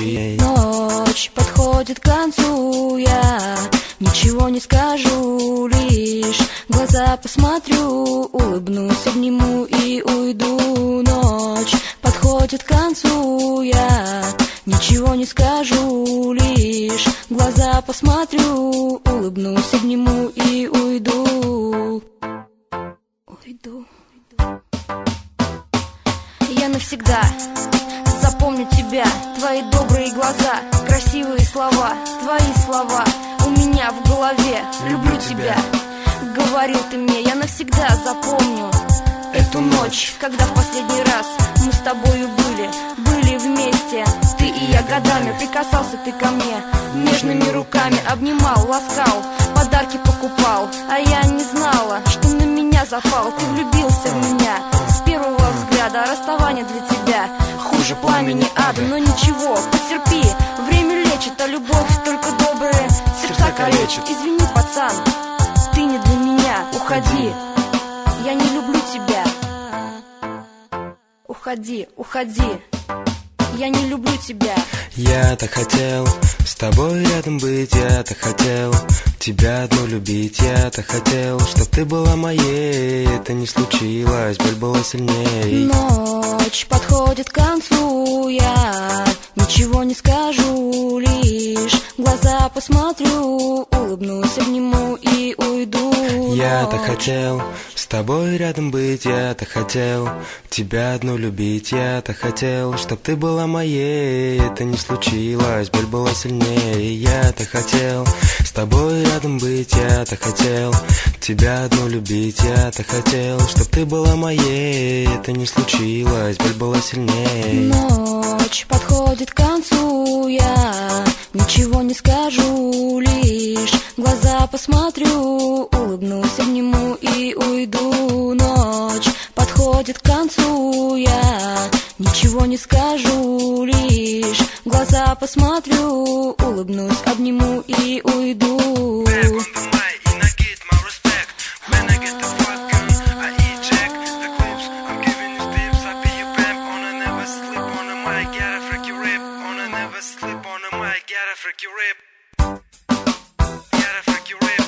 и Ночь подходит к концу, я ничего не скажу, лишь глаза посмотрю, улыбнусь, обниму и уйду. Ночь подходит к концу, я ничего не скажу, лишь глаза посмотрю, улыбнусь, обниму и уйду. Я навсегда запомню тебя, твои добрые глаза, красивые слова, твои слова у меня в голове. Люблю тебя, говорил ты мне, я навсегда запомню эту ночь, когда в последний раз мы с тобою были вместе. Ты и я годами, прикасался ты ко мне, нежными руками обнимал, ласкал, подарки покупал. А я не знала, что на меня запал. Ты влюбился в меня с первого взгляда, а расставание для тебя хуже пламени ада. Но ничего, потерпи, время лечит, а любовь только добрые сердца калечит. Извини, пацан, ты не для меня, уходи, я не люблю тебя. Уходи, уходи, я не люблю тебя. Я-то хотел с тобой рядом быть, я-то хотел тебя одну любить, я-то хотел, чтоб ты была моей. Это не случилось, боль была сильней. Ночь подходит к концу, я ничего не скажу, лишь глаза посмотрю, улыбнусь, обниму и уйду. Я-то хотел с тобой рядом быть, я-то хотел тебя одну любить, я-то хотел, чтоб ты была моей. Это не случилось, боль была сильнее. Я-то хотел с тобой рядом быть, я-то хотел тебя одну любить, я-то хотел, чтоб ты была моей. Это не случилось, боль была сильнее. Ночь подходит к концу, я ничего не скажу, лишь глаза посмотрю, улыбнусь, обниму и уйду. Ночь подходит к концу, я ничего не скажу, лишь глаза посмотрю, улыбнусь, обниму и уйду. Freak your rip. Gotta freak your rip.